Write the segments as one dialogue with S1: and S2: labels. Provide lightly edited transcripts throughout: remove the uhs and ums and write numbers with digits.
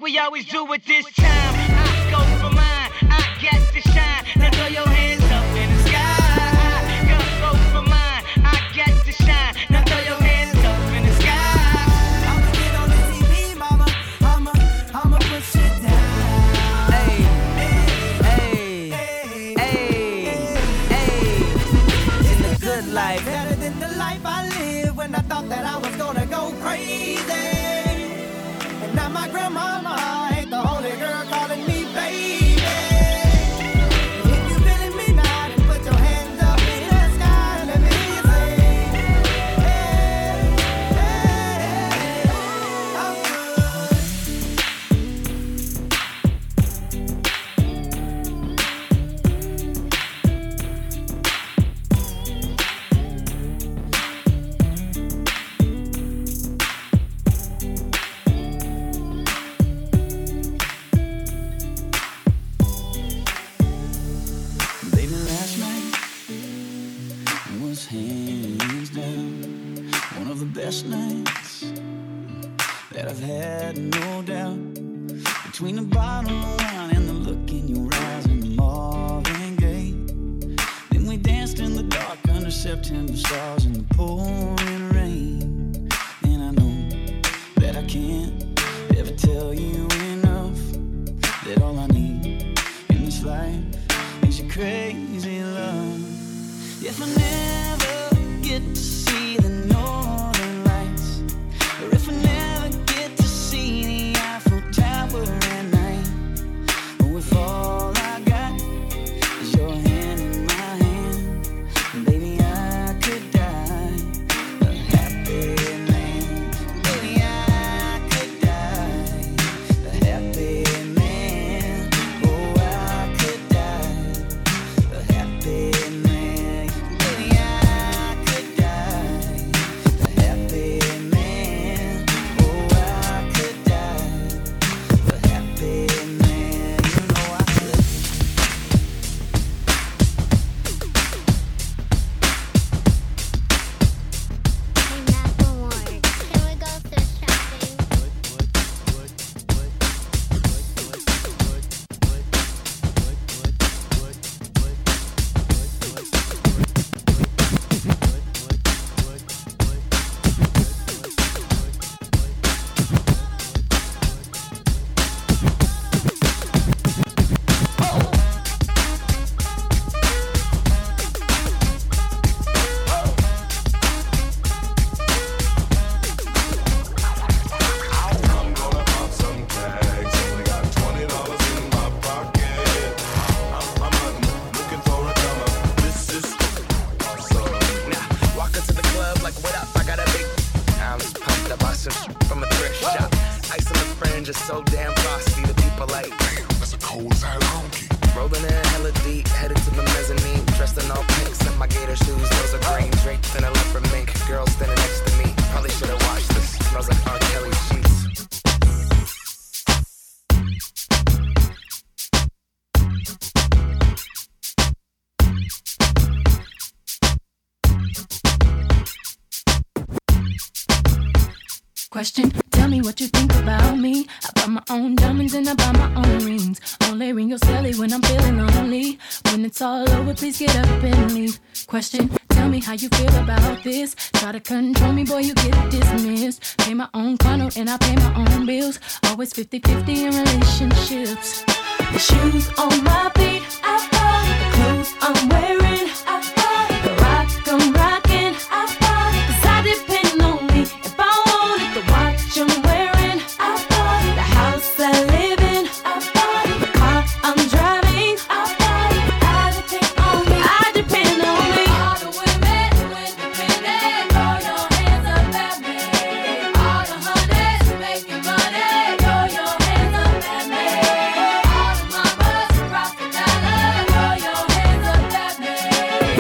S1: we always do at this time. I go for mine, I get to shine. Now throw your hands up in the sky. Go for mine, I get to shine. Now throw your hands up in the sky.
S2: I'ma get on the TV, mama. I'ma push it down. Hey, hey, hey, hey. In the good life, better than the life I live when I thought that I was gonna go crazy. And now my grandmama ain't the only girl calling me baby. If you feeling me now, then put your hands up in the sky and let me hear you say, hey, hey, I'm hands down one of the best nights that I've had, no doubt. Between the bottle of wine and the look in your eyes and the Marvin Gaye, then we danced in the dark under September stars in the pouring rain. And I know that I can't ever tell you enough that all I need in this life is your crazy love. If I never get to see the northern lights, or if I never get to see the Eiffel Tower at night, or if all I got is your hand in my hand, baby, I could die a happy man. Baby, I could die a happy man. Oh, I could die a happy man.
S3: Question, tell me what you think about me. I buy my own diamonds and I buy my own rings. Only ring your celly when I'm feeling lonely. When it's all over, please get up and leave. Question, tell me how you feel about this. Try to control me, boy, you get dismissed. Pay my own condo and I pay my own bills. Always 50-50 in relationships. The shoes on my feet, I bought. The clothes I'm wearing, I bought. The rock I'm rocking, I bought. 'Cause I depend on me. If I wanted the watch I'm wearing, I bought. The house I live in, I bought. The car I'm driving, I bought. I depend on me, I depend on me. All the women who independent, throw your hands up at me. All the honeys who making money, throw your hands up at me. All the mamas who rock the dollar, throw your hands up at me.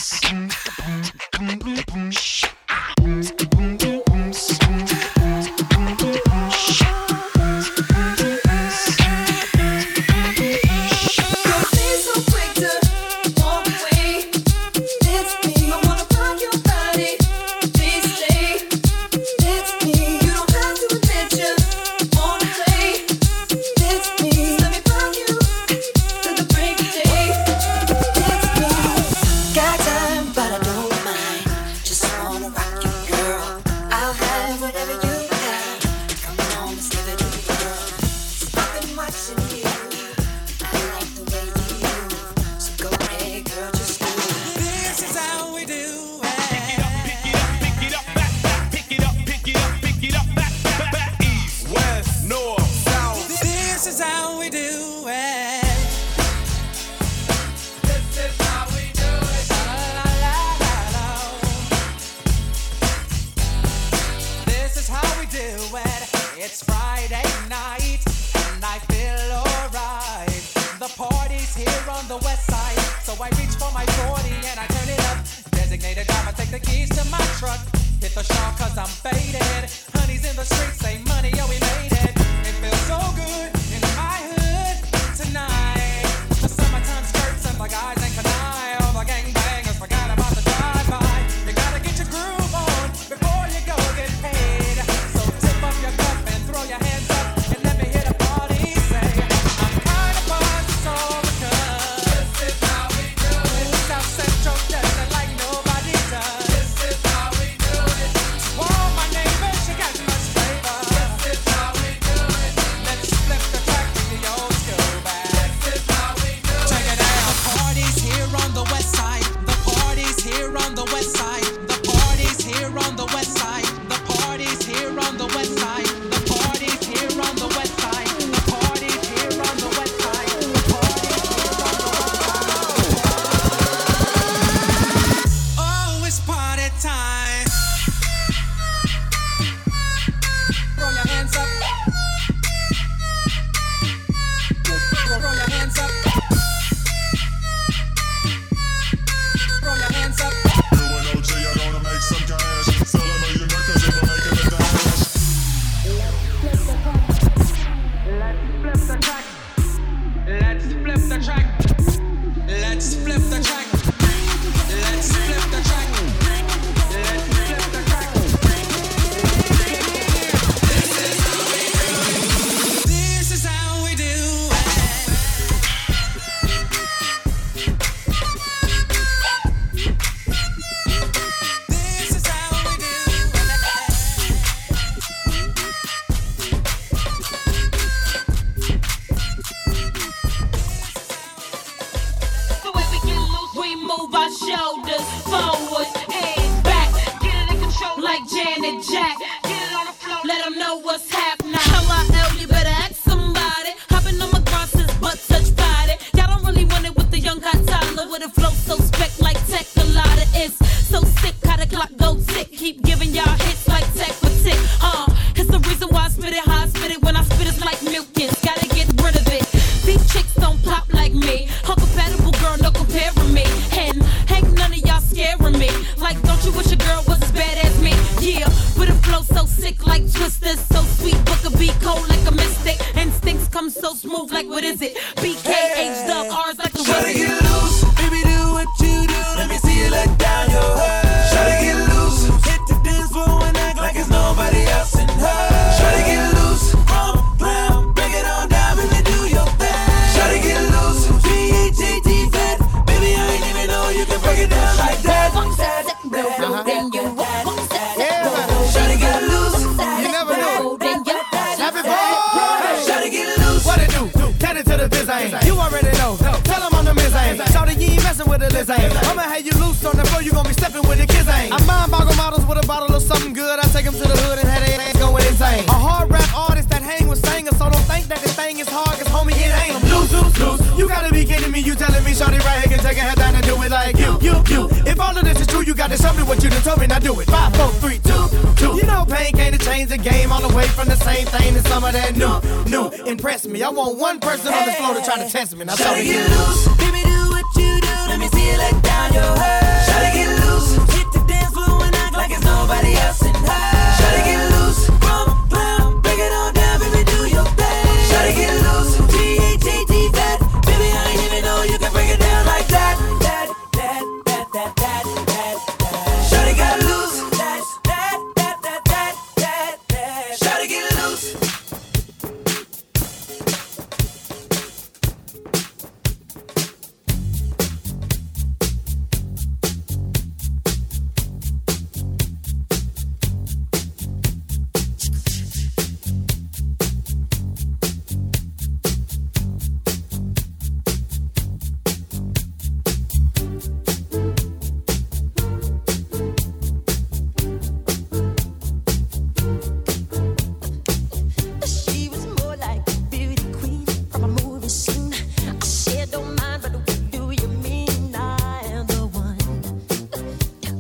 S4: Impress me. I want one person on this floor to try to test me. Now
S5: try to get loose. Baby, do what you do. Let me see you let down your hair.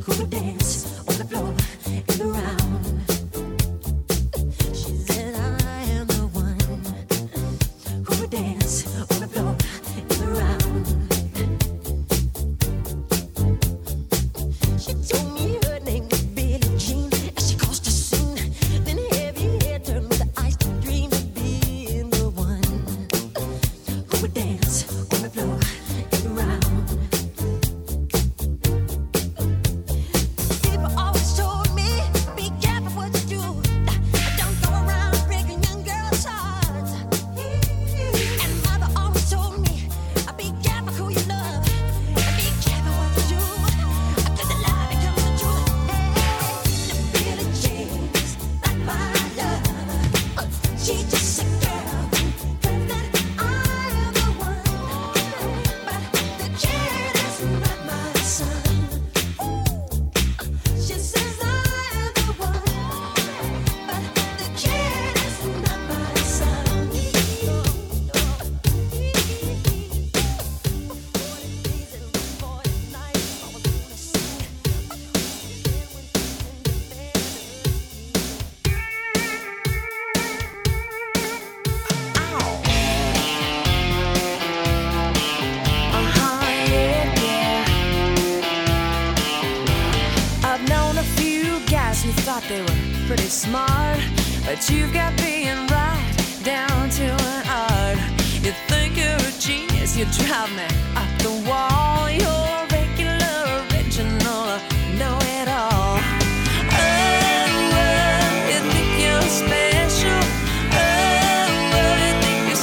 S5: They were pretty smart, but you've got being right down to an art. You think you're a genius, you drive me up the wall. You're a regular, original, know-it-all. Oh, you think you're special. Oh, you think you're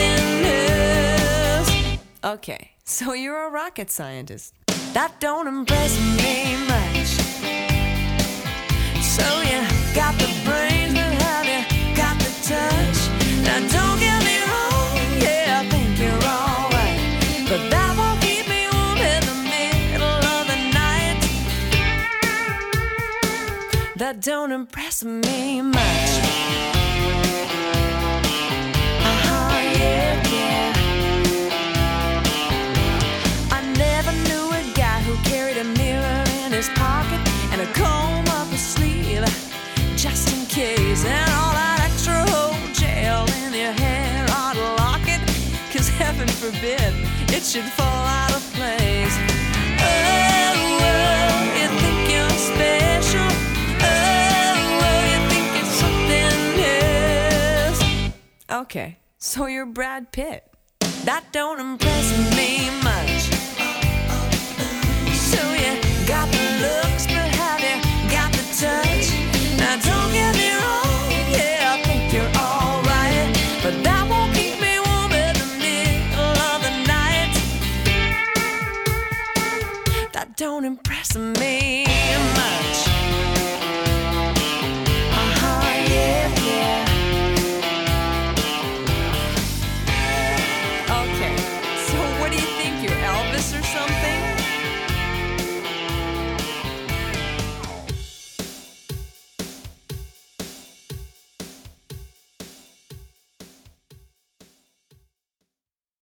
S5: something else. Okay, so you're a rocket scientist. That don't impress me much. So you got the brains, but have you got the touch? Now don't get me wrong, yeah, I think you're alright, but that won't keep me warm in the middle of the night. That don't impress me much. Yeah, yeah. I never knew a guy who carried a mirror in his pocket and a comb up his sleeve, just in case, and all that extra whole gel in your hair ought to lock it, 'cause heaven forbid it should fall out of place. Oh, you think you're special. Oh, you think it's something else. Okay, so you're Brad Pitt. That don't impress me much. So yeah.